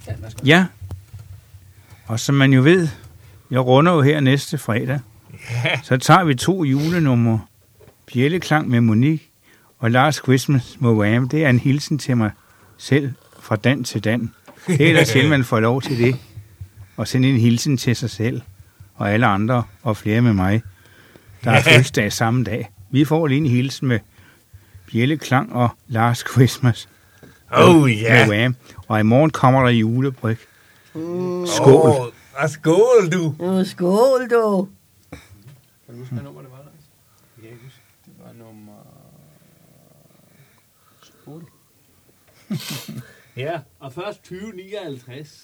Ja, og som man jo ved, jeg runder jo her næste fredag, så tager vi 2 julenumre. Bjælleklang med Monique og Last Christmas med Wham. Det er en hilsen til mig selv fra Dan til Dan. Det er da sjældent, man får lov til det. Og sende en hilsen til sig selv og alle andre og flere med mig, der er fødselsdag samme dag. Vi får lige en hilsen med Bjælleklang og Last Christmas med Wham. Og i morgen kommer der julebryg. Skål. Skål, du. Skål, du. Kan du huske, hvad nummer det var, Lars? Jeg kan ikke huske. Det var nummer 8. Ja, og først 2059.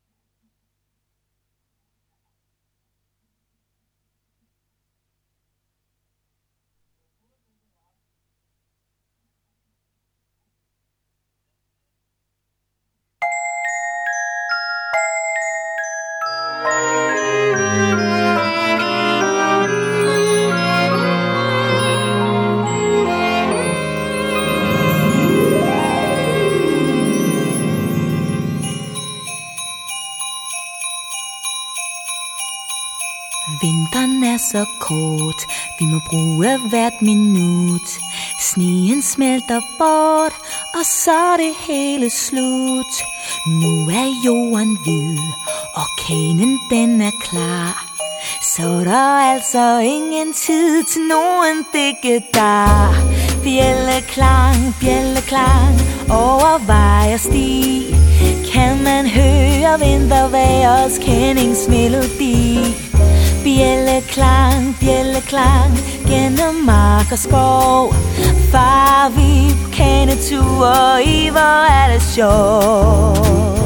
Vinteren er så kort, vi må bruge hvert minut. Sneen smelter bort, og så er det hele slut. Nu er jorden hvid, orkanen den er klar. Så er der altså ingen tid til nogen digedar. Bjælleklang, bjælleklang, overvej og sti. Kan man høre vintervejrets kendingsmelodi? Bjælleklang, bjælleklang, gennem mark og skov. Far vi på kanetur, i hvor er det sjovt.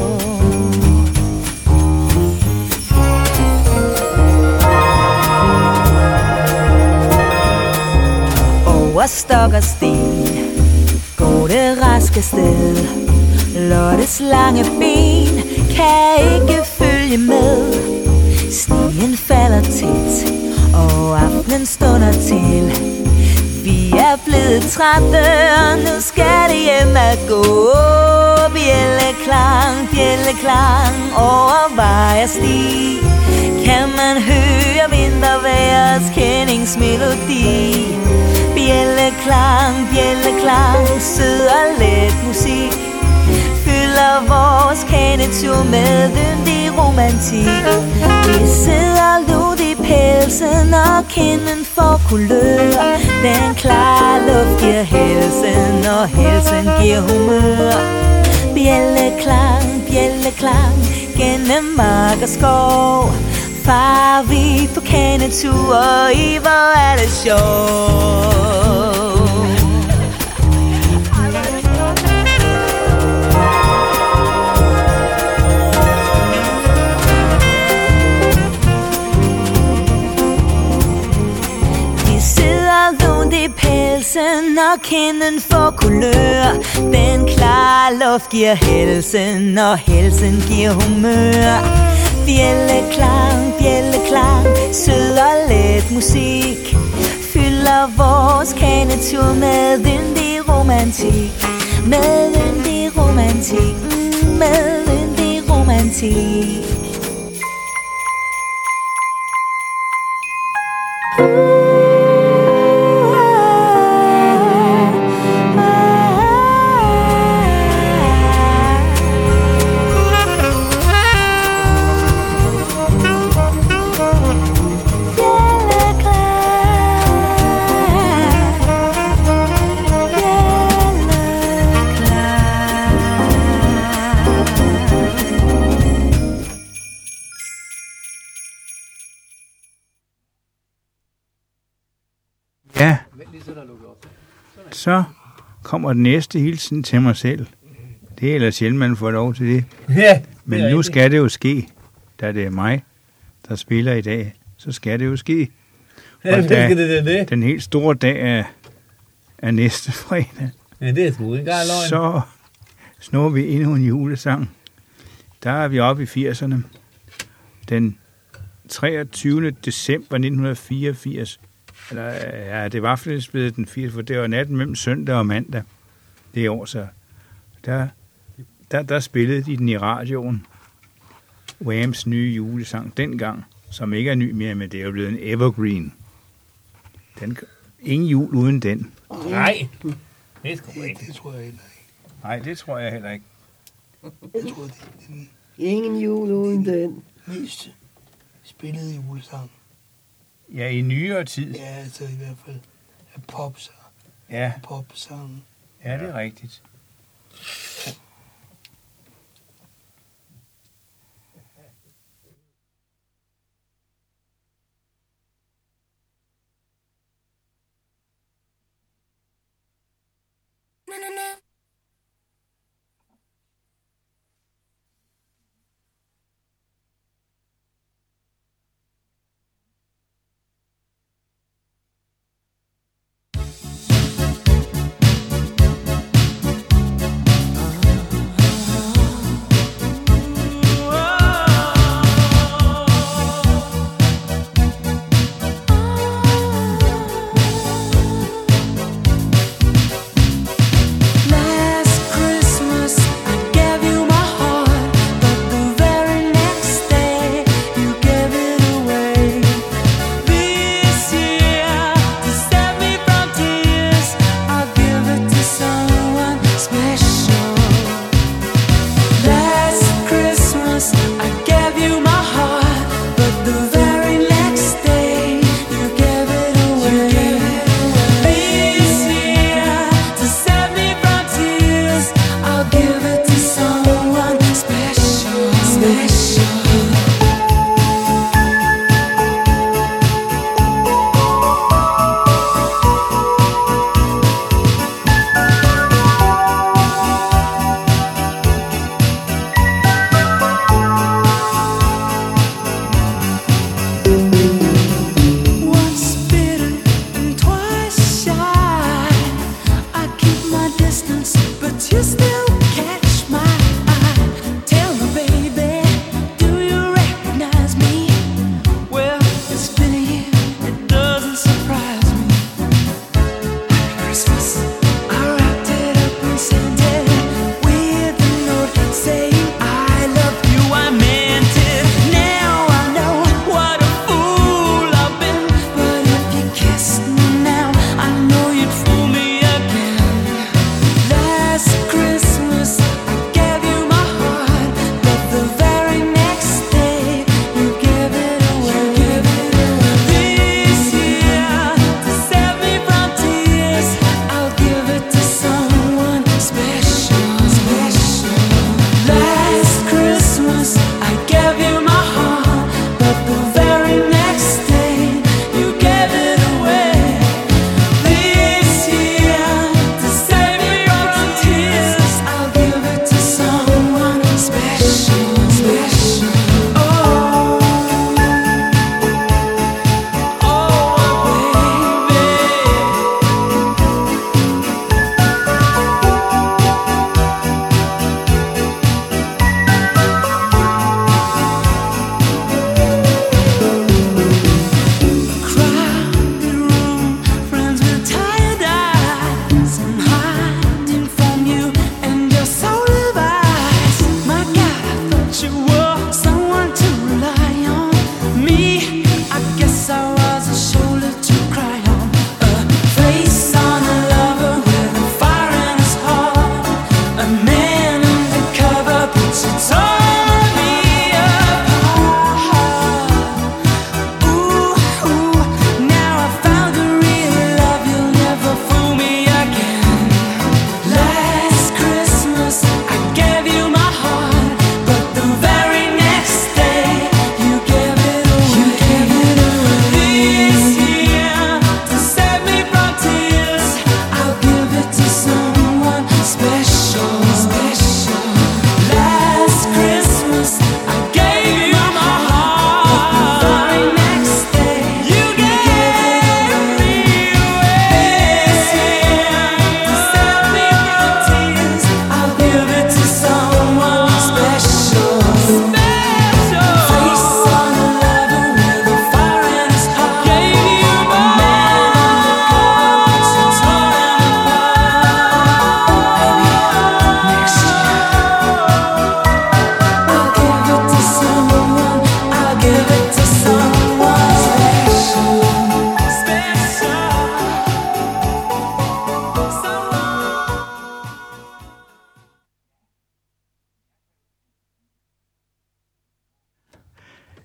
Over stok og sten går det raske sted. Lottes lange ben kan ikke følge med. Sneen falder tæt, og aftenen stunder til. Vi er blevet trætte, og nu skal det hjem at gå. Bjælleklang, bjælleklang, overvej og sti. Kan man høre vintervejrets kendingsmelodi? Bjælleklang, bjælleklang, sød og let musik. Fylder vores kanetur med yndig romantik. Vi sidder lunt i pelsen, og kinden får kulør. Den klare luft giver helsen, og helsen giver humør. Bjælleklang, bjælleklang, gennem mark og skov. Far vi på kanetur, og i hvor er det sjovt. Pelsen og kinden får kulør. Den klare luft giver helsen, og helsen giver humør. Bjælleklang, bjælleklang, sød og let musik. Fylder vores kanetur med yndig romantik. Med yndig romantik, med yndig romantik. Ja, så kommer den næste hilsen til mig selv. Det er ellers sjældent, man får lov til det. Ja, men nu skal det jo ske, da det er mig, der spiller i dag. Så skal det jo ske. Og da den helt store dag er næste fredag, ja, det er sgu ikke engang løgn. Så snor vi endnu en julesang. Der er vi oppe i 80'erne. Den 23. december 1984. Eller, ja, det var faktisk blevet den 80, for det var natten mellem søndag og mandag. Det år så. Der der spillede de den i radioen. Whams nye julesang dengang, som ikke er ny mere, men det er jo blevet en evergreen. Ingen jul uden den. Nej, det er sgu ikke. Det tror jeg heller ikke. Nej, det tror jeg heller ikke. Jeg tror, det er den Ingen jul uden den. mest spillede julesang. Ja, i nyere tid. Ja, altså i hvert fald af Ja, popsangen. ja, det er rigtigt.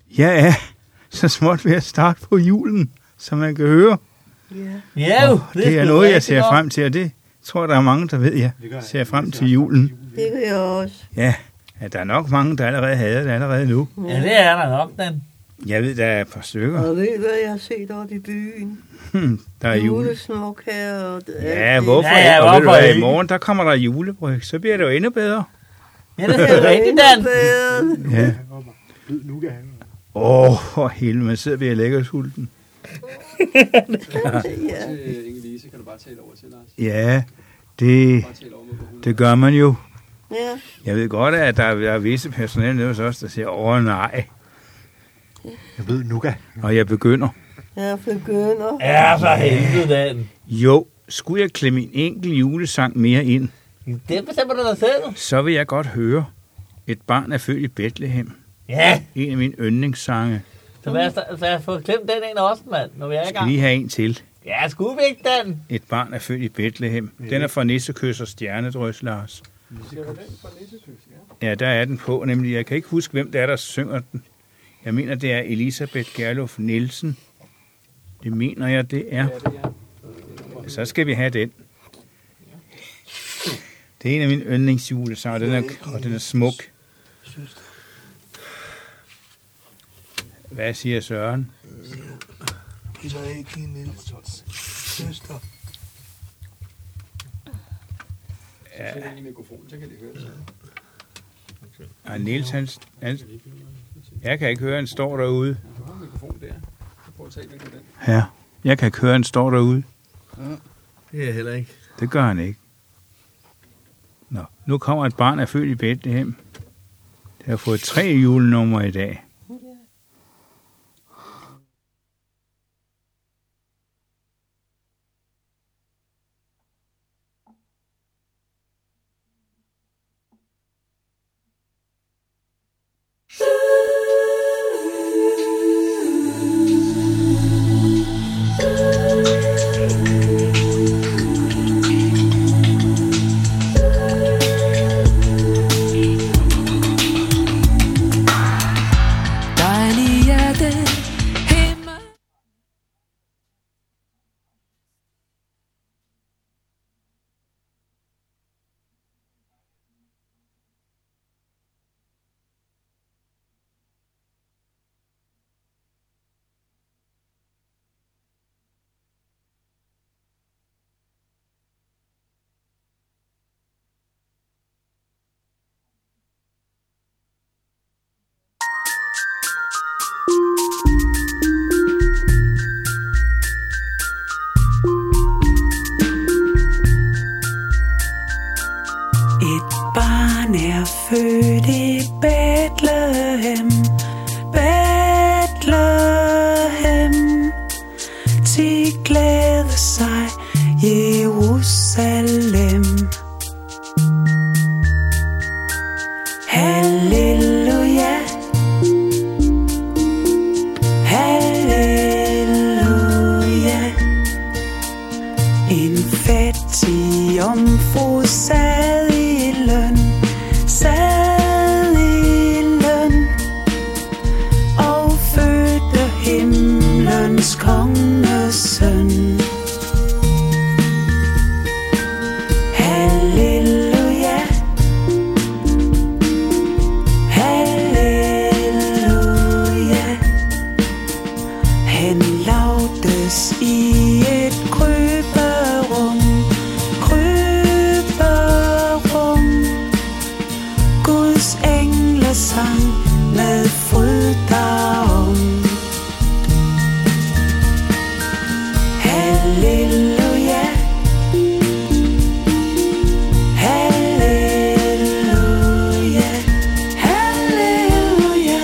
Jeg er så småt ved at starte på julen, som man kan høre. Ja. Ja, jo, Det er noget, jeg ser frem til, og det tror jeg, der er mange, der ved, jeg ser frem til julen. Det gør jeg også. Ja, der er nok mange, der allerede havde det allerede nu. Ja, det er der nok, den. Jeg ved, der er et par stykker. Og ved du, hvad jeg har set oppe i byen? Der er jule. Julesmok her. Og Ja, hvorfor Ja, ikke? Og ved du hvorfor hvad, i ikke? morgen, der kommer der julebryg. Så bliver det jo endnu bedre. Ja, det er rigtigt, Dan. Ja. Blød nuka. For helvede, man sidder ved at lægge sulten. Ja. Inge-Lise, kan du bare tale over til, Lars? Ja, det Bare tale over med på 100. det gør man jo. Ja. Jeg ved godt, at der er visse personale nede hos os, der siger, nej. Jeg ved nuka. Og jeg begynder. Jeg begynder. Ja, for helvede, Dan. Jo, skulle jeg klemme en enkelt julesang mere ind, Det bestemmer du dig selv. så vil jeg godt høre, et barn er født i Bethlehem. Ja, En af mine yndlingsssange. så lad os få klemt den en også, mand, når vi er i Skal gang. lige have en til. Ja, skulle vi ikke, Dan? Et barn er født i Bethlehem. Den er fra Nissekys og Stjernedrys, Lars. Ja, der er den på, nemlig. Jeg kan ikke huske, hvem det er, der synger den. Jeg mener, det er Elisabeth Gerlof Nielsen. Det mener jeg, det er. Så skal vi have den. Det er en af mine yndlingsjulesanger, og den er smuk. Hvad siger Søren? Det er ikke din Nielsens søster. Ja, Så i mikrofonen, så kan de høre det. og Niels, jeg kan ikke høre, han står derude. Du har en mikrofon der. Så prøv at tale ind på den. Ja, jeg kan ikke høre, han står derude. Det er heller ikke. Det gør han ikke. Nå, nu kommer et barn, er født i Bethlehem. Det har fået 3 julenummer i dag. Dejlig er den himmel. Et barn er født i Bethlehem, Bethlehem. Til glæde sig Jerusalem. Halleluja, halleluja. En fattig jomfru sad i løn, og fødte himlens kongesøn. Halleluja, halleluja. Han lavdes i et kryberum, Guds engle sang med fryd derom. Halleluja, halleluja, halleluja,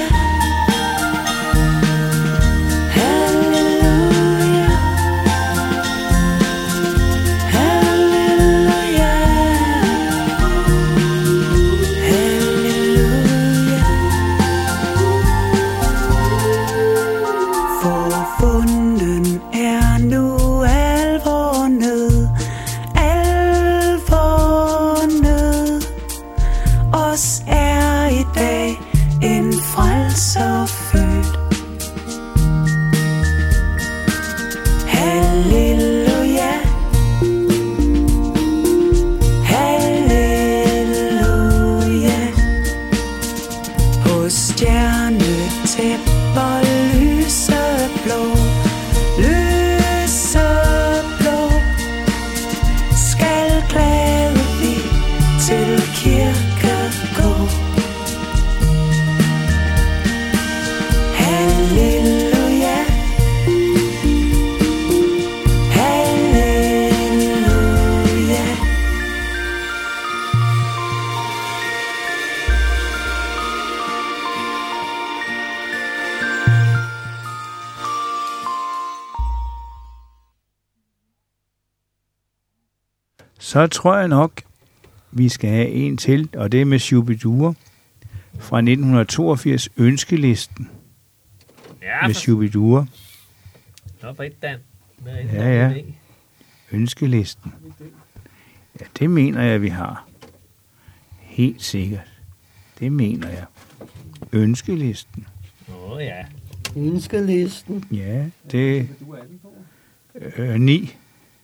halleluja, halleluja, halleluja. Forvunden er nu alvor nød, alvor nød. Os er i dag en frelser født. på stjernetæpper lyseblå, lyseblå. Skal glæde vi til kirkegård. Halleluja, halleluja. Så tror jeg nok, vi skal have en til, og det er med Shubidua fra 1982, Ønskelisten Ja, med Shubidua. Nå, for et Dan. Ja. Ønskelisten. Ja, det mener jeg, vi har. Helt sikkert. Det mener jeg. Ønskelisten. Ja. Ønskelisten. Ja, det Du er den på. 9.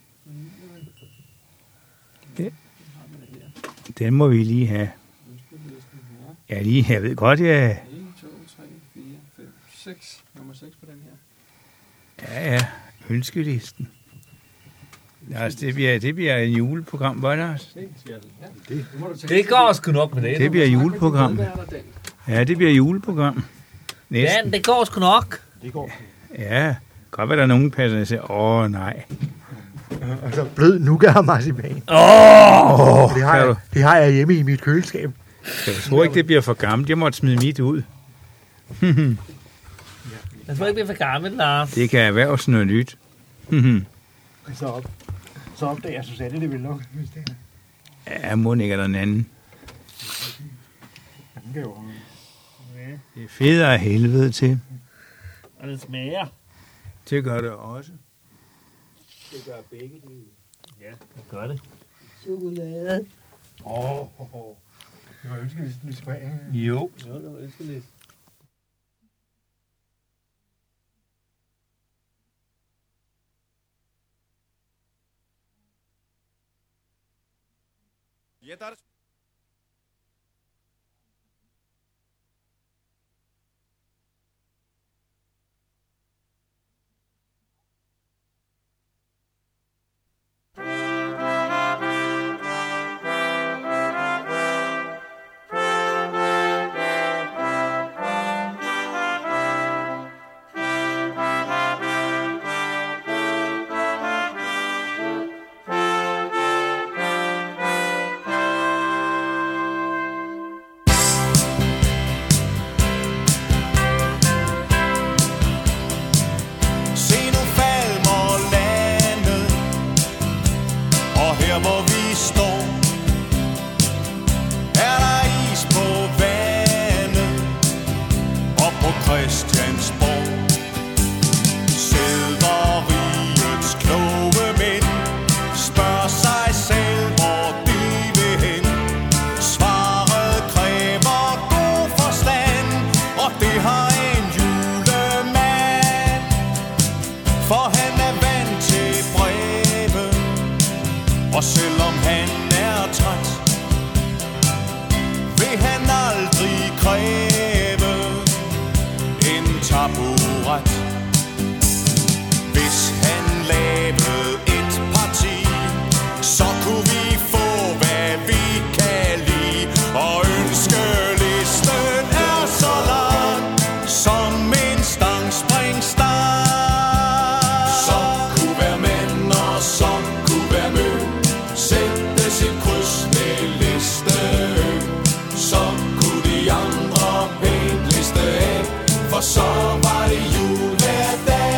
Den må vi lige have. Ja, lige, jeg ved godt, 1, 2, 3, 4, 5, 6. Nummer 6 på den her. ja, ønskelisten. Altså, det bliver en juleprogram, var det også? Det går sgu nok med det. Det bliver juleprogram. Ja, det bliver juleprogram. Dan, Næsten. det går sgu nok. Ja, godt være der nogen passer, der siger, nej. Og så blød nougat og marcipan. Det har jeg hjemme i mit køleskab. Jeg tror ikke, det bliver for gammelt. Jeg måtte smide mit ud. Jeg tror ikke, det er for gammelt, Lars. Det kan erhverve sådan noget nyt. Så opdager Susanne det vel nok. Ja, må ikke er der en anden. Det er federe af helvede til. Og det smager. Det gør det også. Det gør det. Chokolade. Det var ønskelisten, vi skulle have. Jo. Jo, det var ønskeligt. Og selvom han er træt, vil han aldrig kræve en taburet. Hvis han lavede et parti, så kunne vi få hvad vi kan lide. Og ønskelisten er så lang som en stangspringsstang. Som kunne være mænd og som kunne være mø. Sætte sit kryds med liste Ø. Så kunne de andre pænt liste af. For så var det jul hver dag.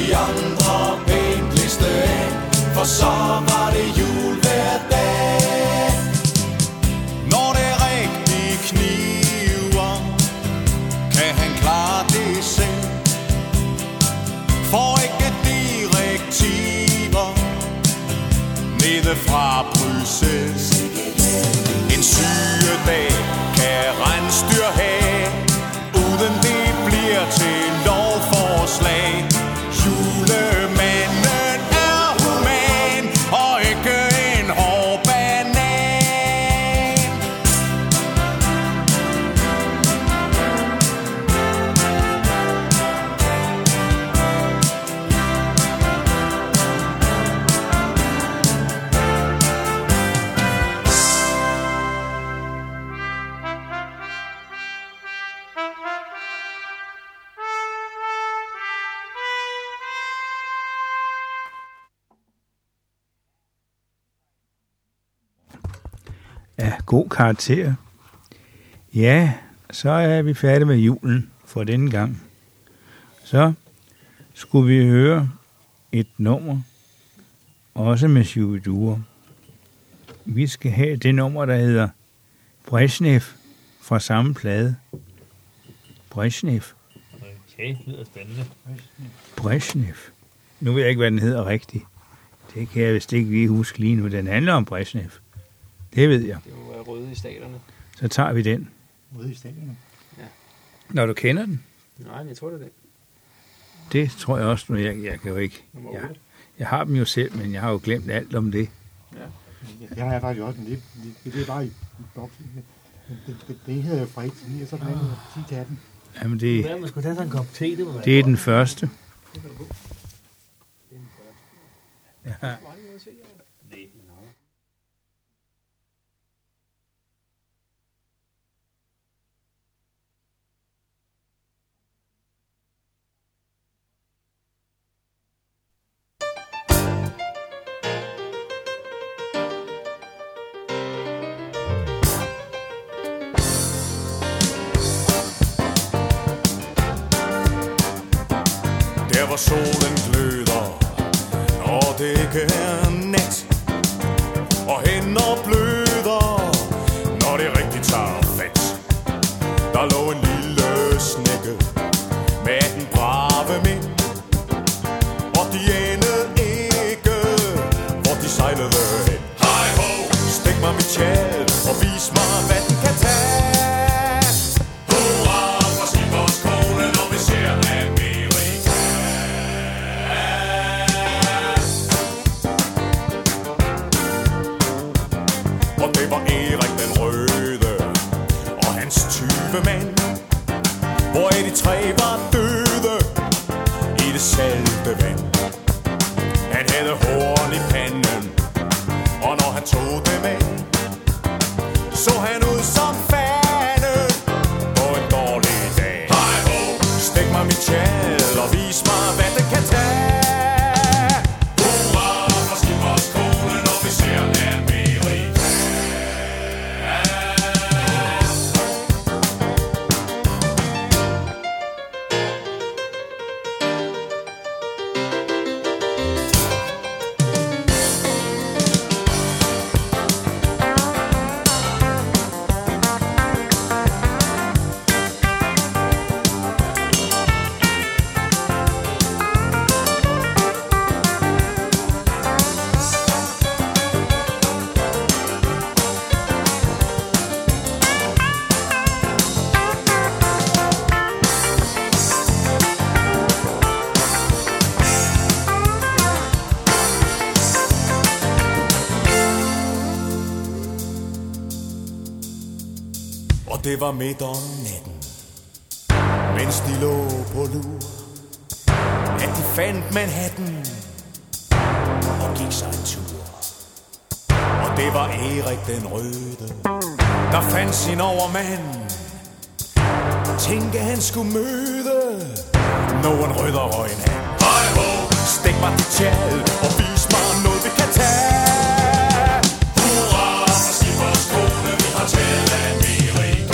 de andre pænt liste af, for så var det jul hver dag. Når det rigtig kniver, kan han klare det selv. Får ikke direktiver nede fra Bruxelles. En sygedag kan rensdyr have, uden det bliver til lovforslag. Julemanden er human og ikke en hård banan. Ja, god karakter. Ja, så er vi færdige med julen for denne gang. Så skulle vi høre et nummer, også med Shubidua. Vi skal have det nummer, der hedder Brezhnev fra samme plade. Brezhnev. Okay, det lyder spændende. Brezhnev. Nu ved jeg ikke, hvad den hedder rigtigt. Det kan jeg vist ikke lige huske lige nu. Den handler om Brezhnev. Det ved jeg. Det må være Røde i Staterne. Så tager vi den. Ude i stadion. Når du kender den. Nej, jeg tror det er det. Det tror jeg også, men jeg kan jo ikke. Nummer 8. Jeg har dem jo selv, men jeg har jo glemt alt om det. Det har jeg faktisk også, men det er bare i boksen. Det hedder jo fra 1 til 9, og så den anden 10 til 18. Jamen, Hvad, man skulle tage sig en kop te, det må være det er godt. den første. Ja. Nej. Der hvor solen gløder, og det ikke er nat, og hænder bløder, når det rigtig tager fat. Der lå en lille snække med den brave mænd, og de anede ikke, hvor de sejlede hen. Hej ho! Stik mig mit tjal og vis mig, hvad den kan tage. Hurra for skibers kone, når vi ser Amerika. Og det var Erik den Røde og hans 20 mænd, hvoraf de 3 var døde i det salte vand. Han havde horn i panden, og når han tog det med, så han ud som fanden på en dårlig dag. Hej ho! Stik mig mit tjal og vis mig, hvad det kan tage. Hurra for skibers kone, når vi ser Amerika. Og det var midt om natten, mens de lå på lur, at de fandt Manhattan og gik sig en tur. Og det var Erik den Røde, der fandt sin overmand. Tænke han skulle møde nogen rødder end han. Hej ho! Stik mig dit tjal og vis mig noget vi kan tage. Hurra for skibers kone, vi har taget Amerika.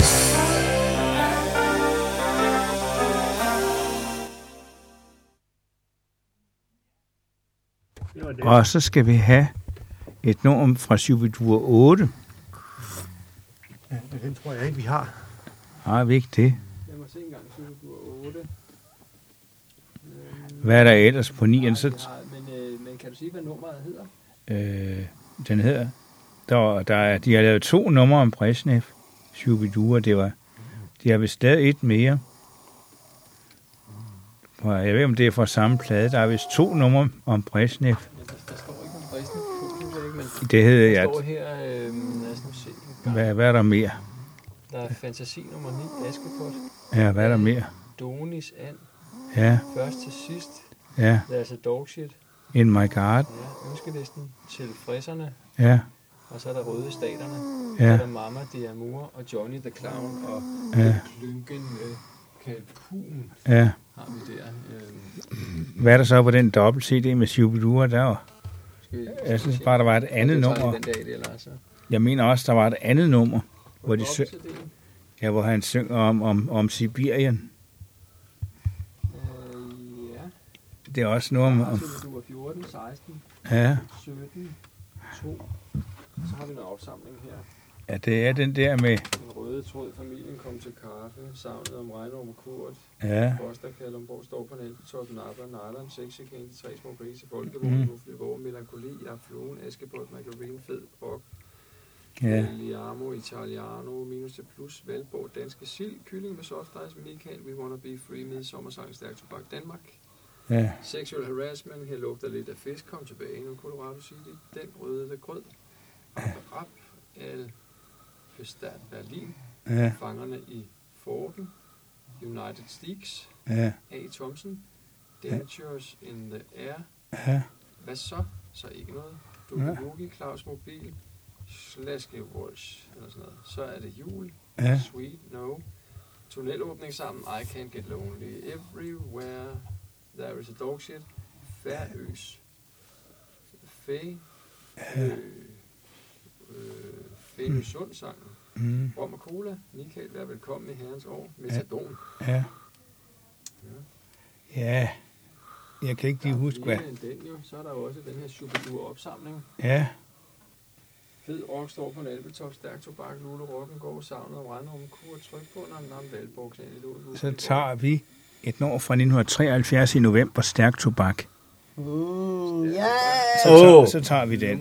Og så skal vi have et nummer fra Shubidua 8. Ja, den tror jeg ikke, vi har. Har vi ikke det? Lad mig se en gang, Shubidua 8. Hvad er der ellers på 9'eren? Men kan du sige, hvad nummeret hedder? Den hedder... de har lavet 2 numre om Brezhnev. Shubidua, det var... De har vist stadig et mere. Jeg ved ikke, om det er fra samme plade. Der er vist 2 numre om Brezhnev. Der står ikke om Brezhnev på, synes jeg ikke, men Det hedder der jeg. står her, lad os nu se. Hvad er der mere? Der er Fantasi nummer 9, Askepot. Ja, hvad er der mere? Donis And, Ja, først til sidst. ja. There's a Dog Shit. In My Garden. Ja, ønskelisten til Frisserne. Ja, Og så er der Røde Staterne. Ja. Så er der Mama de Amour og Johnny the Clown og ja, Klynken Kalkun ja. har vi der. Hvad er der så på den dobbelt CD med Shubidua? Der var, Skal jeg synes bare, der var et andet nummer. Den dag, det er altså. Jeg mener også, der var et andet nummer, hvor, Hvor hvor han synger om Sibirien. Ja. Det er også noget om... Du var 14, 16, Ja, 17, 2. Så har vi en afsamling her. ja, det er den der med... Den røde tråd, familien kom til kaffe, savnet om Regnorm og Kurt, Ja, Foster, Kalundborg, står på en elbetop, Napper, Nylon, Sexikane, 3 små grise, Folkevogn, Muflivor, Melankoli, Affluen, Askepot, Margarine, Fed, Rock, ja, Liamo, Italiano, Minus til Plus, Valborg, Danske Sild, Kylling med soft ice, Michael, We Wanna Be Free, Midsommersang, Stærk Tobak, Danmark, ja, Sexual Harassment, her lugter lidt af fisk, kom tilbage nu, Colorado City, Den Røde, The Grød, Rap, Al Festat, Berlin, ja, Fangerne i Forten, United Steaks, ja, A. Thompson, Dangers in the Air, ja, hvad så? Så ikke noget. Yogi, Claus Mobil, Slaske Walsh, eller sådan noget. Så er det jul, ja, Sweet, No, tunnelåbning sammen, I Can't Get Lonely, Everywhere, There is a Dog Shit, Færøs, Fæ, Fæ Sund-sangen, Rom og Cola, Michael, vær velkommen i herrens år, Metadon. ja. Ja, jeg kan ikke lige huske, hvad... Den jo. Så er der jo også den her Shubidua-opsamling. Ja, Fed rock står på en albetop, Stærk Tobak, Lule Rockengård, savnet om Regnorm, Kurt, tryk på, Nam Valborg, Knæl i Lule. så tager vi et nummer fra 1973 i november, Stærk Tobak. Ja. Så tager vi den.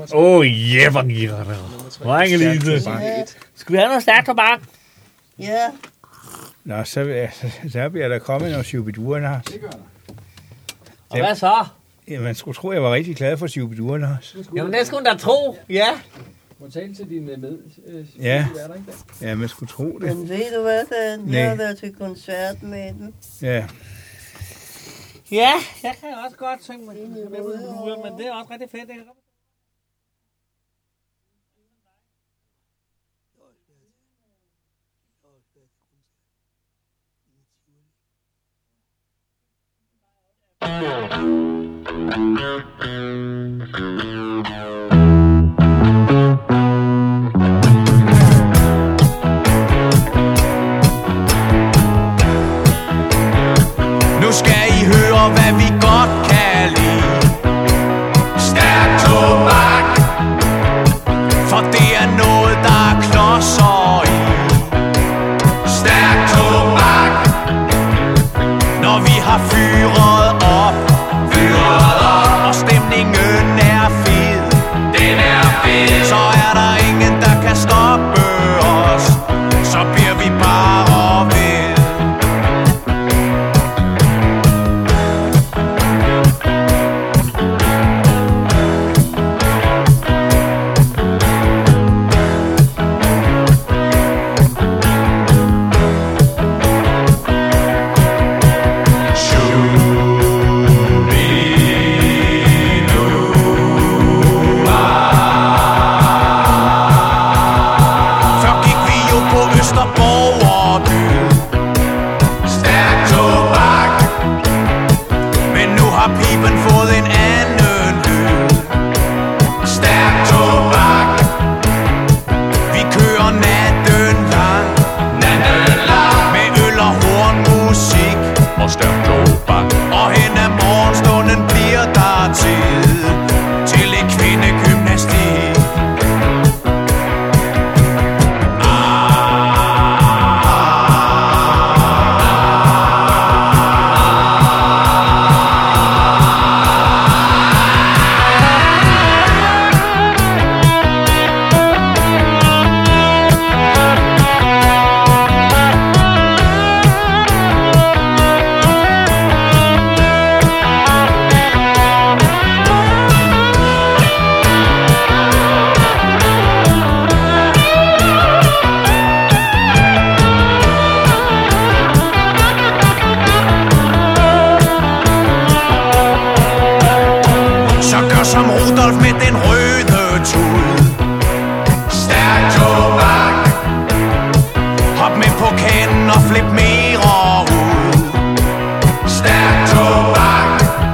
Drengelise. Skal vi have noget stærkt tobak? Ja. Nå, så bliver der kommet noget Shubidua, Lars. Det gør der. Og hvad så? Ja, man skulle tro, jeg var rigtig glad for Shubidua, Lars. Jamen, det skulle da tro. Ja. Må tale til dine med. Ja. Er der ikke der? Ja, man skulle tro det. Men ved du hvad, Dan? Nej. Jeg har været til koncert med den. Ja, Ja, jeg kan også godt tænke mig med på uger, men det er også rigtig fedt. Ikke? Nu skal I høre, hvad vi godt kan lide. Stærk tobak, for det er noget, der er klodser i. Stærk tobak, når vi har fyret op, og stemningen er fed. Den er fed. Så er der ingen, der kan stoppe os. Så bliver vi bare ved. Før gik vi jo på Østerborg og død. Stærk tobak. Men nu har piben fået en anden øl. Stærk tobak. Vi kører natten lang. Med øl og hornmusik. Og stærk tobak. Og hen ad morgenstunden bliver der tid. den røde tud. Stærk tobak. Hop med på kanden og flip mere ud. Stærk tobak.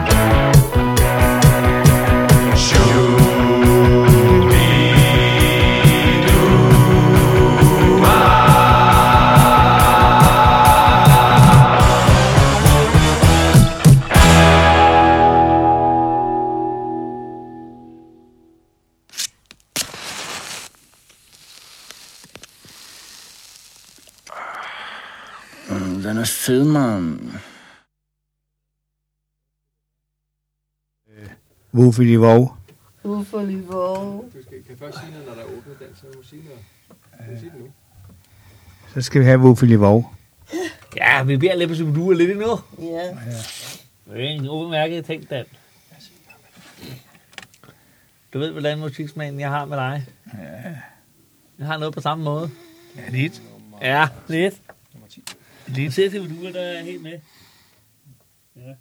Den er fed, mand. Wuffeli Vov. Wuffeli Vov. Du kan først sige noget, når der er åbnet dans, så må sige noget. Du sige det nu. Så skal vi have Wuffeli Vov. Ja, vi bliver lidt på Superduer lidt endnu. Ja. Det er en udmærket ting, Dan. Du ved, hvordan musiksmagen jeg har med dig. Ja. Jeg har noget på samme måde. Ja, lidt. Ja, lidt. Lidt. Du ser til, du der er helt med. Ja.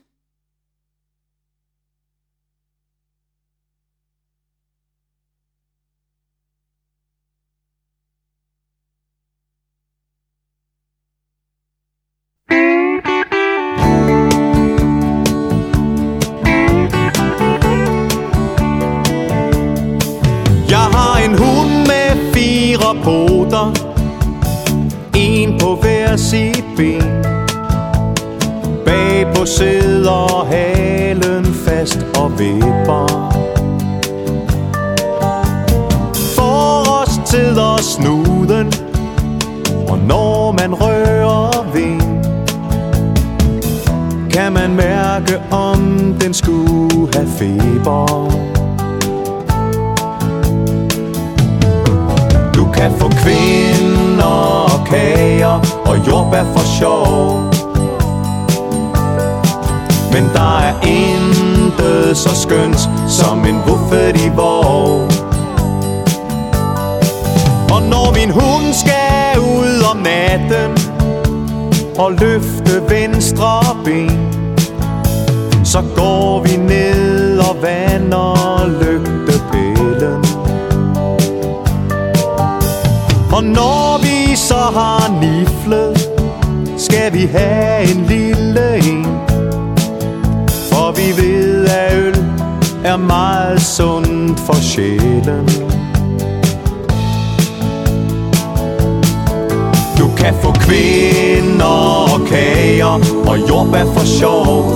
Jeg har en hund med 4 poter. En på hver sit ben. Bagpå sidder halen fast og vipper. Forrest sidder snuden. Og når man rører ved, kan man mærke om den skulle have feber. Du kan få kvinder og kager og jordbær for sjov. Men der er intet så skønt som en Wuffeli Vov. Og når min hund skal ud om natten og løfte venstre ben, så går vi ned og vander lygtepælen. Og når vi så har niflet, skal vi have en lille en. For vi ved, at øl er meget sundt for sjælen. Du kan få kvinder og kager og jordbær for sjov.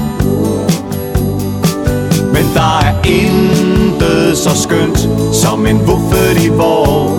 Men der er intet så skønt som en Wuffeli Vov.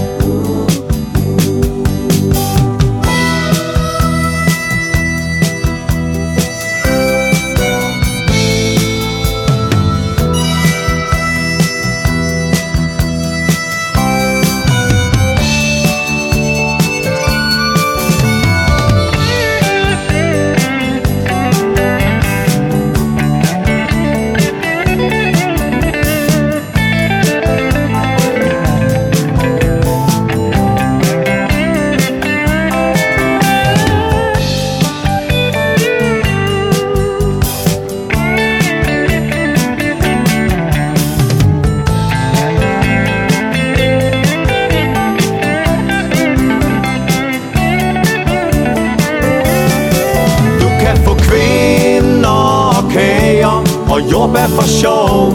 Og jordbær for sjov.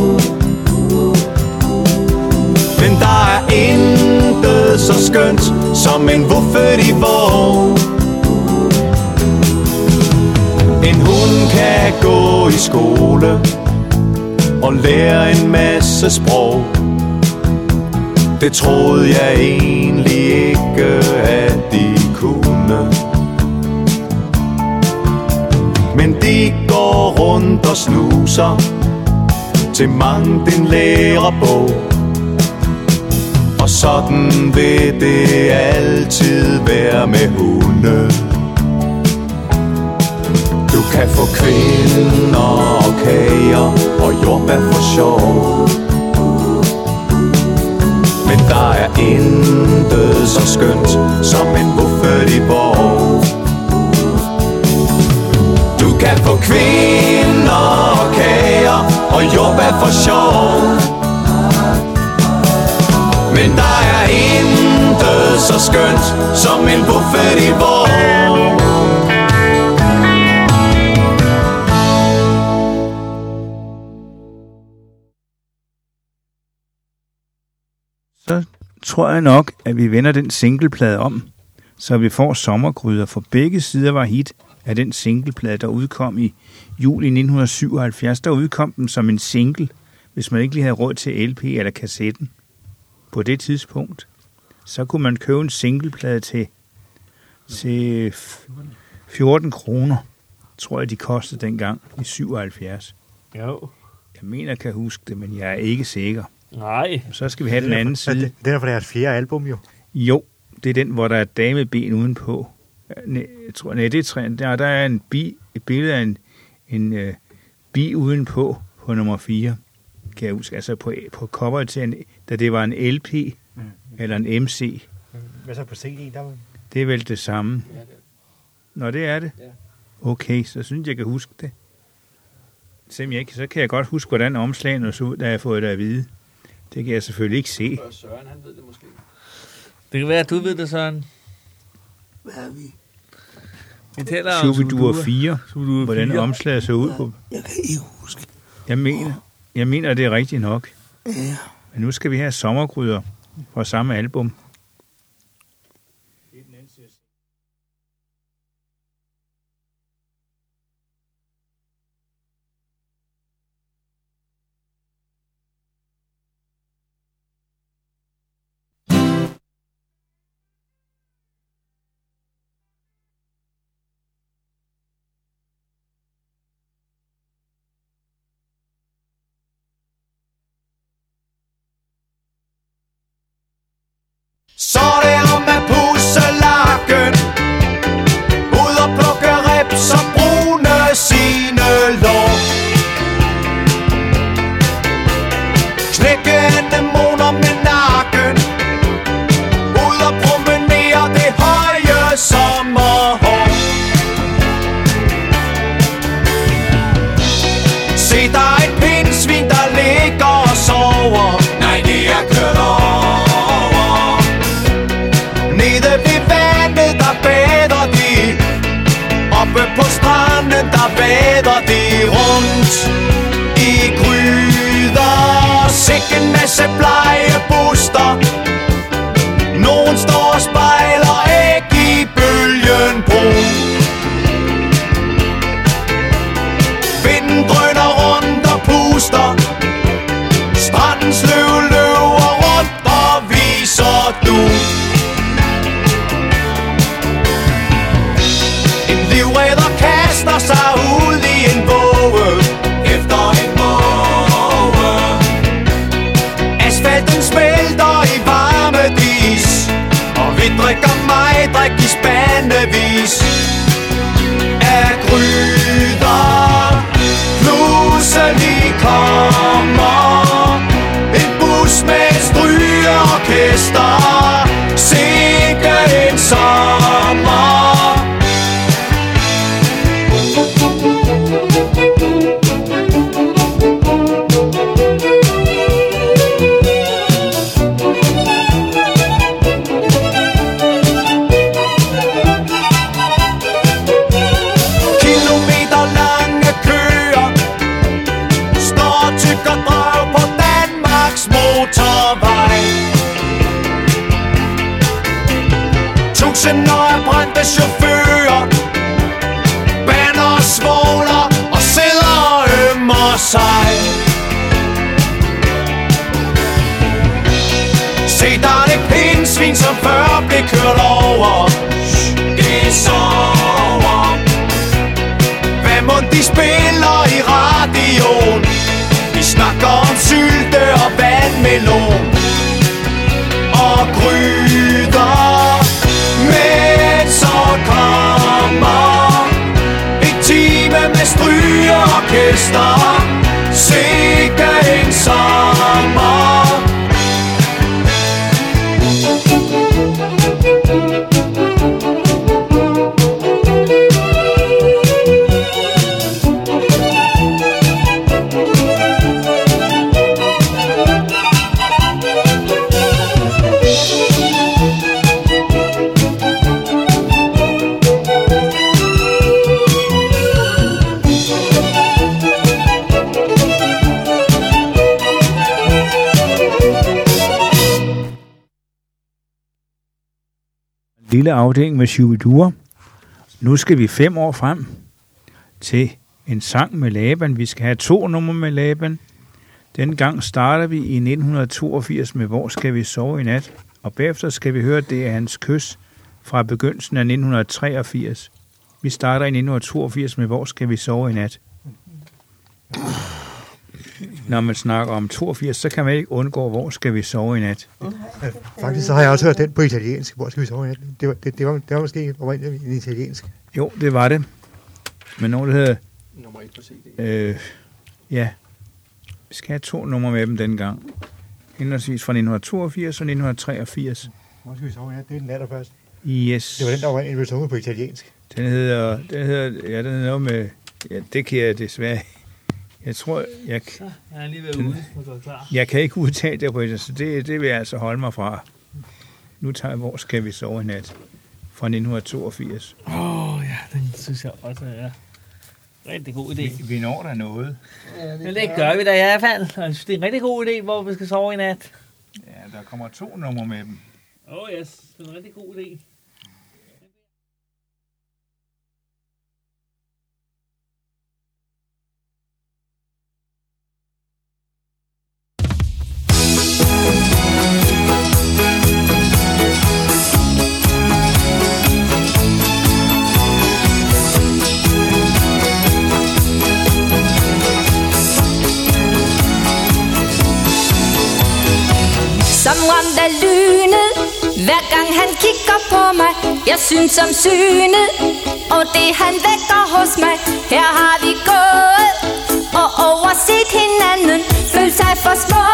Men der er intet så skønt som en Wuffeli Vov. En hund kan gå i skole og lære en masse sprog. Det troede jeg egentlig ikke, at de kunne. Men de går rundt og snuser til mangt en lærebog. Og sådan vil det altid være med hunde. Du kan få kvinder og kager og jordbær for sjov. Men der er intet så skønt som en Wuffeli Vov. Du kan få kvinder og kager og jordbær for sjov. så skønt som en buffet i vor. Så tror jeg nok, at vi vender den singleplade om, så vi får sommergryder, for begge sider var hit af den singleplade, der udkom i juli 1977. Der udkom den som en single, hvis man ikke lige havde råd til LP eller kassetten. På det tidspunkt, så kunne man købe en singleplade til 14 kroner, tror jeg, de kostede dengang i 77. Jo. Jeg mener, jeg kan huske det, men jeg er ikke sikker. Nej. Så skal vi have den anden side. Det er for deres 4. album, jo. Jo, det er den, hvor der er et dameben udenpå. Jeg tror, nej, det er træen. Der er et billede af en bi udenpå på nummer 4, kan jeg huske. Altså på coveret til da det var en LP eller en MC. Hvad så på CD? Det er vel det samme. Ja, det. Nå, det er det? Ja. Okay, så synes jeg kan huske det. Selvom jeg ikke, så kan jeg godt huske, hvordan omslagene så ud, da jeg fået det at vide. Det kan jeg selvfølgelig ikke se. Søren, han ved det måske. Det kan være, at du ved det, Søren. Hvad er vi? Vi taler om Shubidua 4, Shubidua hvordan 4. omslaget så ud på. Jeg kan ikke huske. Jeg mener, det er rigtigt nok. Ja. Men nu skal vi have sommergryder fra samme album. Så er det om at pusse lakken, ud og plukke rips og brune sine lår. Knække anemoner med nakken, ud og promenere det høje sommerhår. Se, der er et pindsvin, der ligger og sover. Nej, det er kørt over. Nede ved vandet, der bader de. Oppe på stranden, der bader de rundt i gryder. Sikke en masse blege buster. Nogen står og spejler æg i bølgen brun. Vinden drøner rundt og puster. Strandens løv løber rundt og viser du. Livredder kaster sig ud i en våge efter en måge. Asfalten smelter i varme dis, og vi drikker mig drik i spandevis af gryder. Pludselig kommer en bus med et strygeorkester. Sikke en sommer. Tusinder af brændte chauffører bander, svogler og sidder og ømmer sig. Se, der er det pindsvin, som før blev kørt over. Det sover. Hvad må de spiller i radioen? Vi snakker om sylte og vandmelon og gryder. Men så kommer et time med strygeorkester. Sikke en sommer. lille afdeling med Shubidua. Nu skal vi 5 år frem til en sang med Laban. Vi skal have 2 numre med Laban. Dengang starter vi i 1982 med Hvor skal vi sove i nat? Og bagefter skal vi høre, det er hans kys fra begyndelsen af 1983. Vi starter i 1982 med Hvor skal vi sove i nat? Når man snakker om 82, så kan man ikke undgå, Hvor skal vi sove i nat? Faktisk så har jeg også hørt den på italiensk. Hvor skal vi sove i nat? Det var måske en italiensk. Jo, det var det. Men nogen, der hedder... Nummer 1 på CD. Ja. Vi skal have 2 numre med dem dengang. Henholdsvis fra 1982 og 1983. Hvor skal vi sove i nat? Det er den allerførste. Yes. Det var den, der var en sunget på italiensk. Den hedder noget med... Ja, det kan jeg desværre... Jeg tror, jeg er lige ved ude, så er klar. Jeg kan ikke udtale det på det, så det vil jeg altså holde mig fra. Nu tager jeg, Hvor skal vi sove i nat? Fra 1982. Ja, den synes jeg også er rigtig god idé. Vi når der noget. Men det gør vi da i hvert fald. Jeg synes, det er en rigtig god idé, hvor vi skal sove i nat. Ja, der kommer 2 numre med dem. Yes, det er en rigtig god idé. Som ramt af lynet, hver gang han kigger på mig. Jeg synes om synet, og det han vækker hos mig. Her har vi gået og overset hinanden, følt sig for små.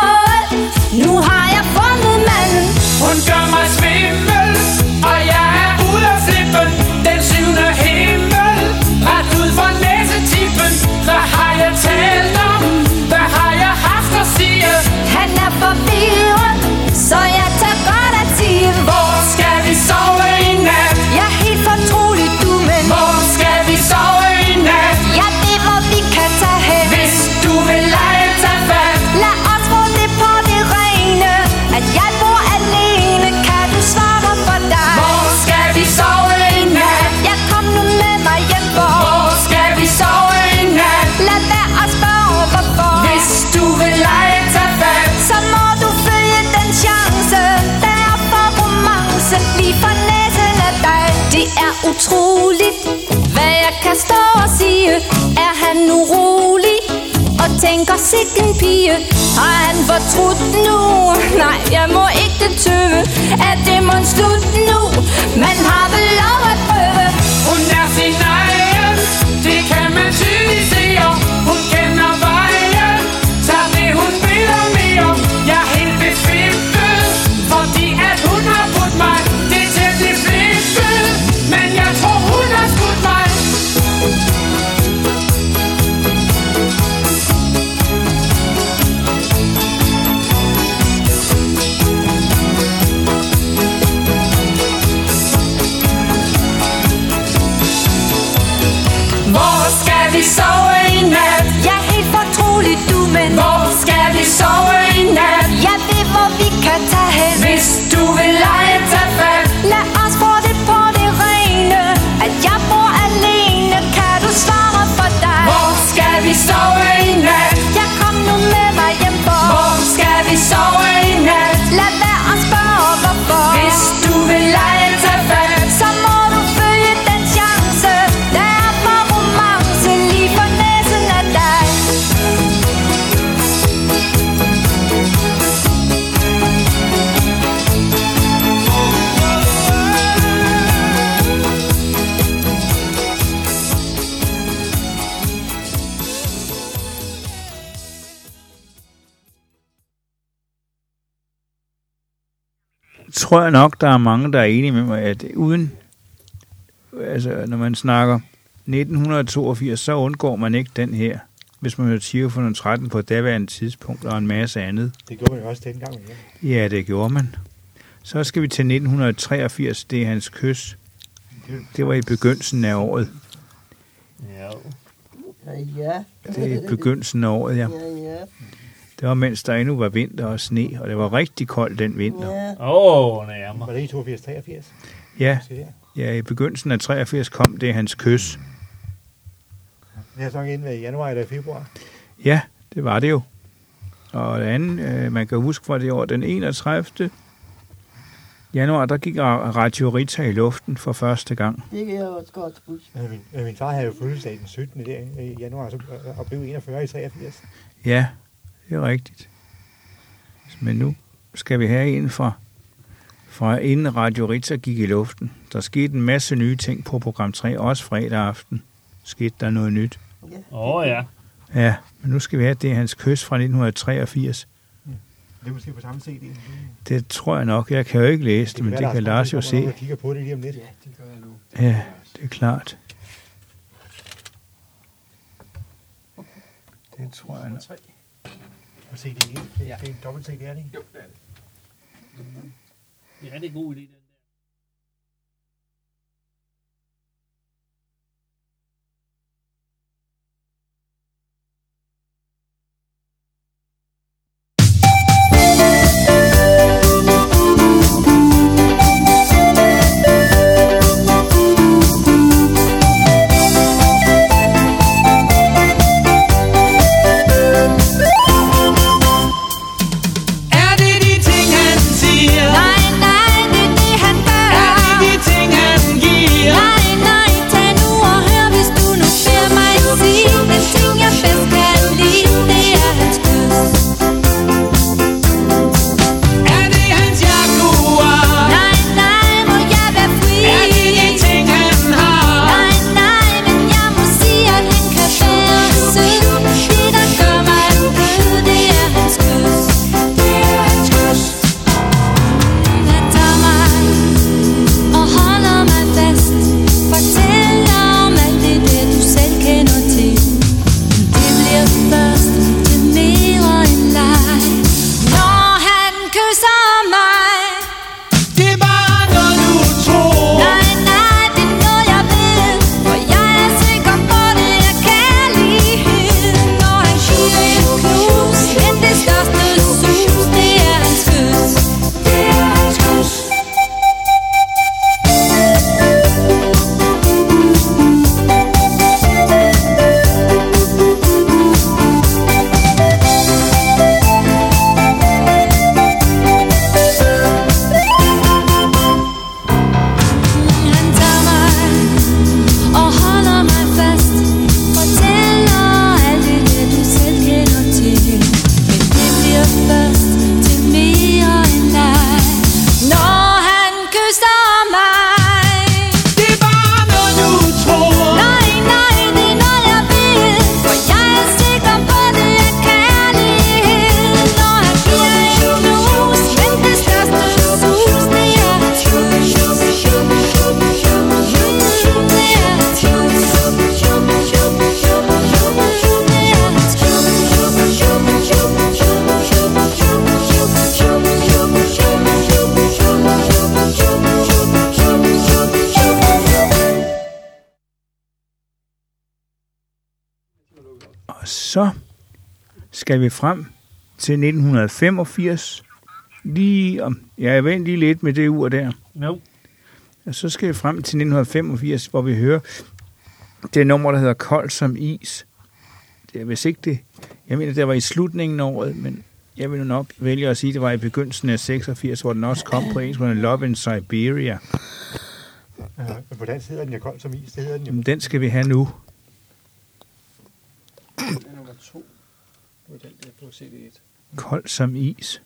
Nu har jeg fundet manden. Hun gør mig svimmel, og jeg er ude af flippen. Den 7. himmel, ret ud for næsetippen. Hvad har jeg talt om? Hvad har jeg haft at sige? Han er forvirret, så jeg tager godt at sige. Hvor skal vi sove i nat? Jeg er helt fortroligt, du, men Hvor skal vi sove i nat? jeg ved, hvor vi kan tage hen. Hvis du vil lege, tag fat. Lad os få det på det rene, at jeg bor alene. Kan du svare mig for dig? Hvor skal vi sove i nat? Jeg kom nu med mig hjem, Hvor skal vi sove i nat? lad være at spørge hvorfor. Hvis du vil lege, tag fat. Så må du følge den chance, der er for romance lige for næsen af dig. Det er utroligt, hvad jeg kan stå og sige. Er han urolig og tænker sikken pige? Har han fortrudt nu? Nej, jeg må ikke tøve. Er det mon slut nu? Man har vel lov at prøve. Hun er sin egen, det kan man tydeligt se. Hun kender vejen, tager det hun vil og mere. Jeg er helt befippet, fordi at hun har budt mig. Det er tætligt flippet, men jeg tror hun har skudt mig. Hvor skal vi sove i nat? Jeg er helt fortroligt, du, men Hvor skal vi sove i nat? jeg ved, hvor vi kan tage hen. Hvis du vil lege, tag fat. Lad os få det på det rene, at jeg bor alene. Kan du svare for dig? Hvor skal vi sove i nat? Jeg kom nu med mig hjem, Hvor skal vi sove i nat? lad være at spørge hvorfor. Hvis du vil lege, tag fat. Så må du følge den chance, der er for romance lige for næsen af dig. Tror jeg nok, der er mange, der er enige med mig, at uden, altså når man snakker 1982, så undgår man ikke den her, hvis man hører Tio for 13 på daværende tidspunkt og en masse andet. Det gjorde man jo også dengang. Ja. Ja, det gjorde man. Så skal vi til 1983, det er hans kys. Det var i begyndelsen af året. Ja, Det er begyndelsen af året, ja. ja. Det var mens der endnu var vinter og sne, og det var rigtig koldt den vinter. Ja. Nærmere. Var det i 82, 83? Ja, Se der. ja, i begyndelsen af 83 kom det hans kys. Det har så inde ved januar eller februar. Ja, det var det jo. Og det andet, man kan huske fra det år, den 31. januar, der gik Radio Rita i luften for første gang. Det kan jeg også godt huske. Min far havde jo fødselsdag den 17. Der, i januar og blev 41 i 83. Ja, det er rigtigt. Men nu skal vi have en fra inden Radio Rita gik i luften. Der skete en masse nye ting på program 3, også fredag aften. Skete der noget nyt. Ja. Ja, men nu skal vi have, det er hans kys fra 1983. Det er måske på samme CD. Det tror jeg nok. Jeg kan jo ikke læse det, men det kan Lars jo se. Jeg kigger på det lige om lidt. Ja, det gør jeg nu. Ja, det er klart. Det tror jeg nok. Og CD1. Det er en dobbelt CD, er det ikke? Jo, det er det. Ja, det er god idé, den der. Så skal vi frem til 1985. Jeg venter lige lidt med det ur der. No. Og så skal vi frem til 1985, hvor vi hører det nummer, der hedder Kold som is. Det er vist ikke det. Jeg mener, det var i slutningen af året, men jeg vil nok vælge at sige, at det var i begyndelsen af 86, hvor den også kom på en, som hedder Love in Siberia. Hvordan hedder den? Jeg kold som is, det hedder den jo. Den skal vi have nu. Det er nummer 2. Det er den der på CD1. Kold som is.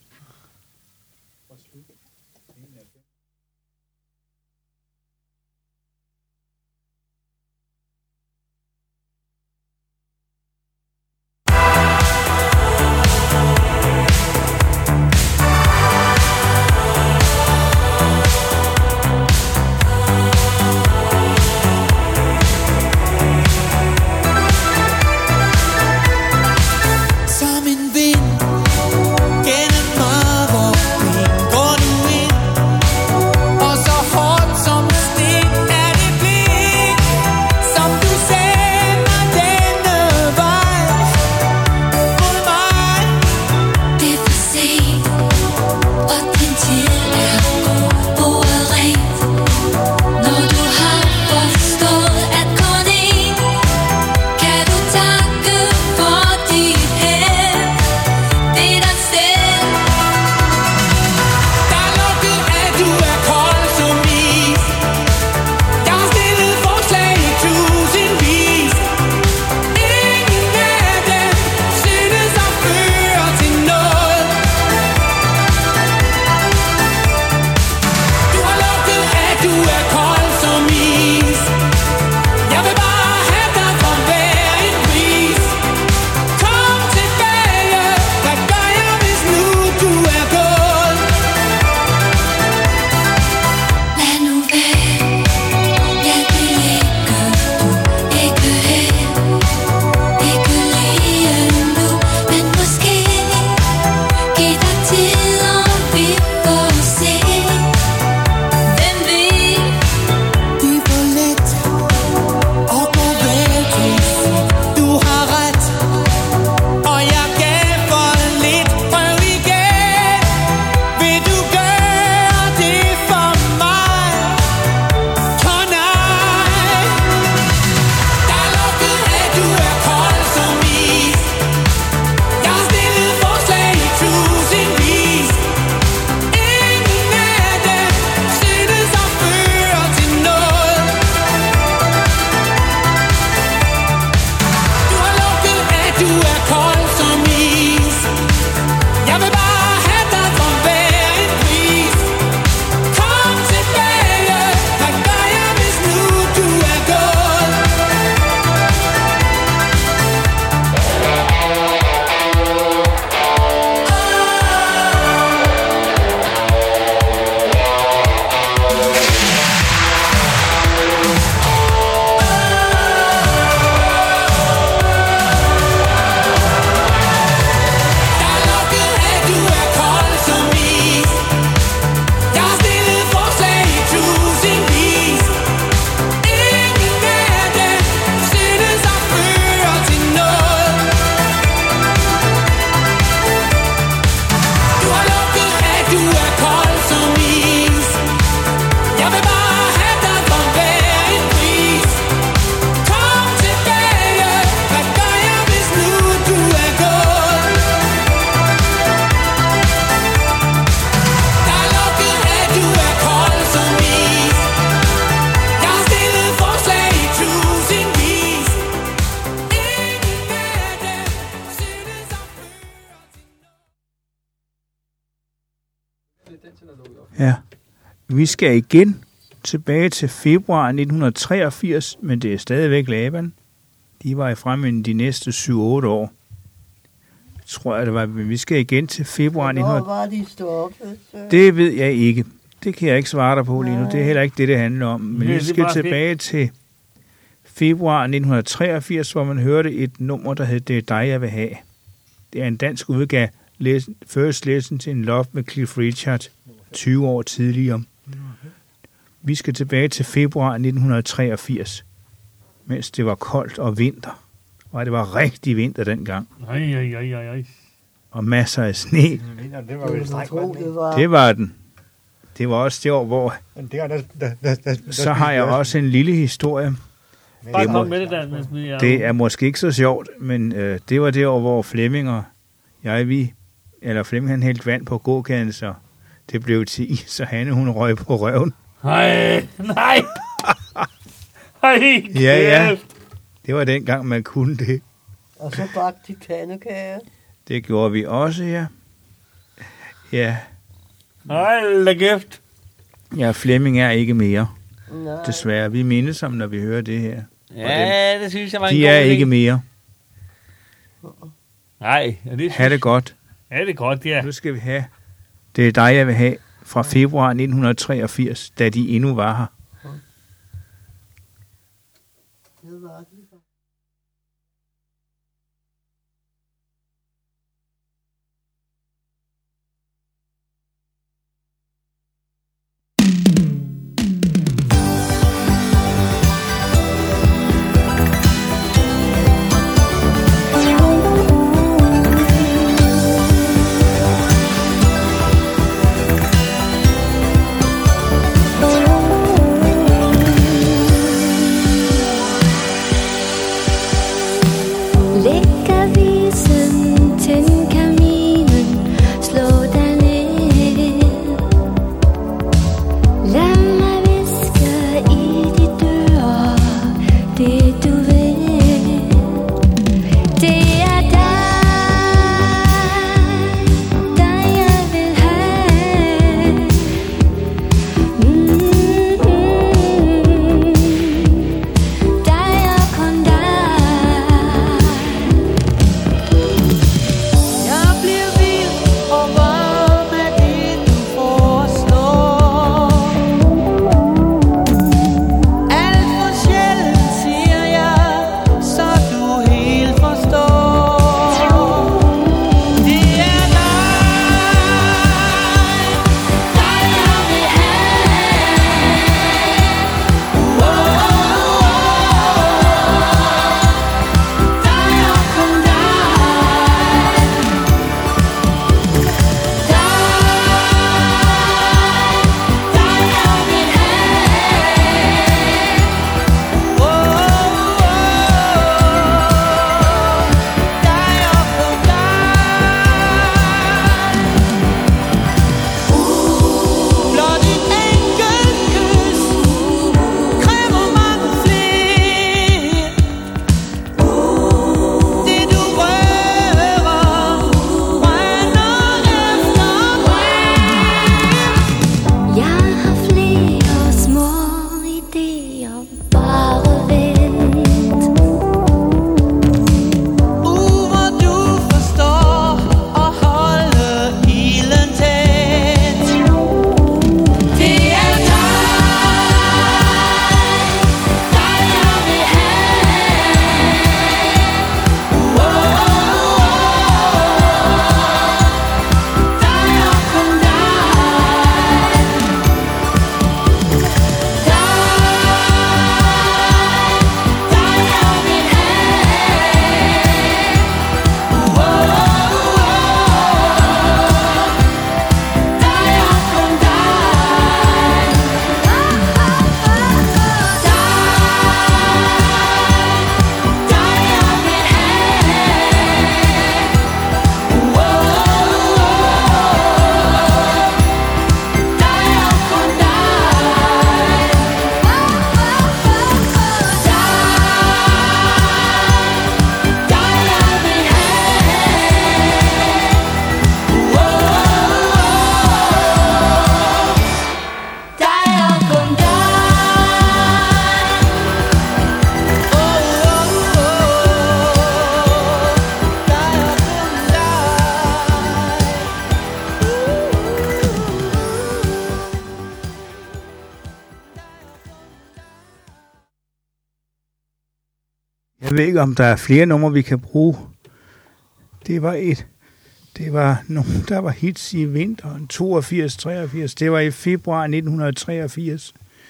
Som en vind gennem mig, hvor Ja. Vi skal igen tilbage til februar 1983, men det er stadigvæk Laban. De var i fremme de næste 7-8 år. Tror jeg, det var. Vi skal igen til februar 1900. Hvor var de stoppet? Det ved jeg ikke. Det kan jeg ikke svare dig på lige nu. Det er heller ikke det handler om. Men vi skal tilbage til februar 1983, hvor man hørte et nummer, der hed Det er dig, jeg vil have. Det er en dansk udgave. First Lesson in Love med Cliff Richard 20 år tidligere. Vi skal tilbage til februar 1983, mens det var koldt og vinter. Og det var rigtig vinter dengang. Og masser af sne. Det var vel strækvand. Det var den. Det var også det år, hvor... Så har jeg også en lille historie. Det er måske ikke så sjovt, men det var det år, hvor Flemming og Flemming han hældte vand på gågaden, så det blev til is, så Hanne hun røg på røven. Nej. Ja. Det var dengang, man kunne det. Og så bagte de pandekager. Det gjorde vi også, ja. Ja. Hold kæft. Ja, Flemming er ikke mere. Nej. Desværre. Vi mindes om, når vi hører det her. Ja, det synes jeg var en god idé. De er ikke mere. Nej. Ha' det godt. Ja, det er godt, ja. Nu skal vi have Det er dig, jeg vil have fra februar 1983, da de endnu var her. Det var det. ved ikke, om der er flere numre, vi kan bruge. Det var nogle, der var hits i vinteren 82-83. Det var i februar 1983.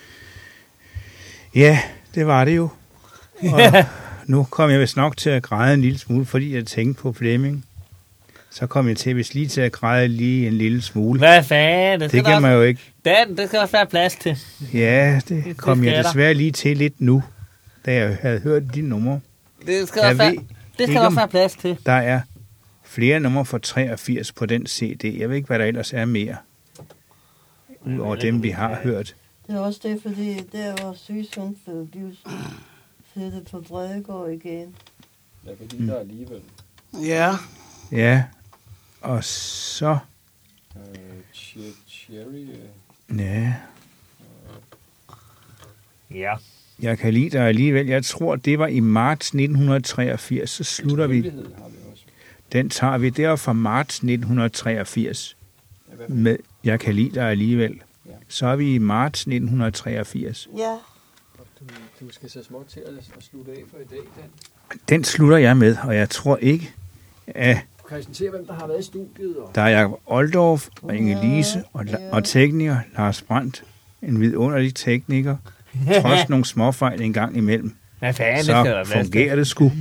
Ja, det var det jo. Og nu kom jeg vist nok til at græde en lille smule, fordi jeg tænkte på Flemming. Så kom jeg lige til at græde lige en lille smule. Hvad fanden? Det kan man jo ikke. Det skal også være plads til. Ja, det kom jeg desværre lige til lidt nu, da jeg havde hørt dine numre. Det skal også være plads til. Der er flere numre fra 83 på den CD. Jeg ved ikke, hvad der ellers er mere. Udover dem, vi har hørt. Det er også det, fordi der var sygsund flyttet på Bredegård igen. Ja, fordi der er alligevel. Ja. Ja, og så... Cherry... Ja. Ja. Jeg kan lide dig alligevel. Jeg tror, det var i marts 1983. Så slutter vi. Den tager vi der fra marts 1983. Med Jeg kan lide dig alligevel. Så er vi i marts 1983. Ja. Du skal så småt til at slutte af for i dag, Dan. Den slutter jeg med, og jeg tror ikke, at... Du kan præsentere, hvem der har været i studiet. Og... Der er Jacob Oldorf og Inge-Lise og tekniker Lars Brandt. En vidunderlig tekniker. Trods nogle småfejl en gang imellem. Hvad fanden, så fungerer det sgu.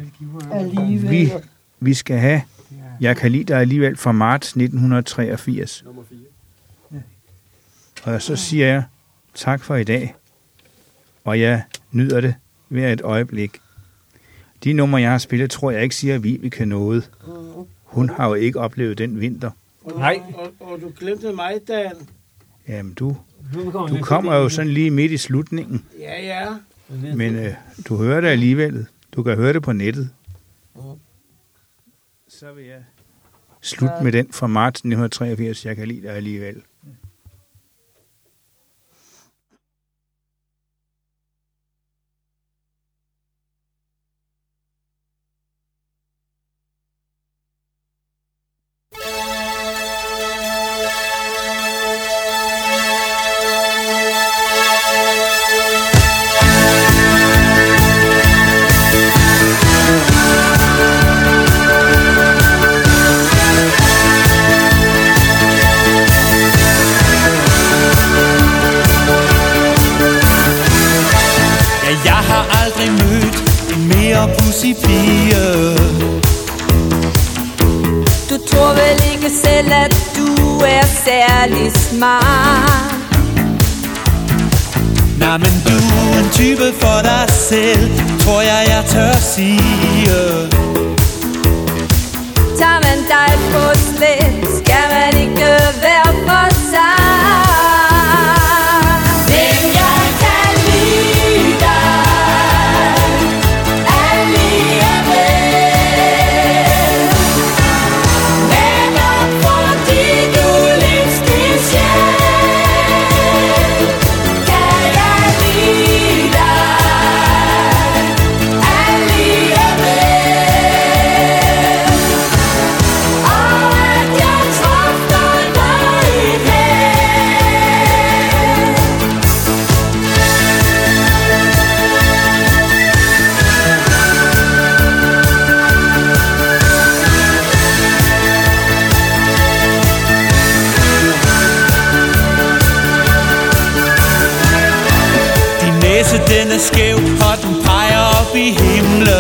Vi skal have Jeg kan lide dig alligevel fra marts 1983. Nummer 4. Og så siger jeg tak for i dag. Og jeg nyder det hver et øjeblik. De numre, jeg har spillet, tror jeg ikke siger, at Vibeke noget. Hun har jo ikke oplevet den vinter. Nej. Og du glemte mig, Dan. Jamen, du kommer jo sådan lige midt i slutningen. Ja. Men du hører det alligevel. Du kan høre det på nettet. Så vil jeg slutte med den fra marts 1983. Jeg kan lide dig alligevel. Du tror vel ikke selv, at du er særlig smart? Nej, men du er en type for dig selv, tror jeg tør sige. Tager man dig på slet, skal man ikke være for sig. Men jeg kan lide dig alligevel, netop fordi du er lidt speciel. Kan jeg lide dig alligevel, og at jeg træffer dig igen. Din næse den er skæv, og den peger op i himlen.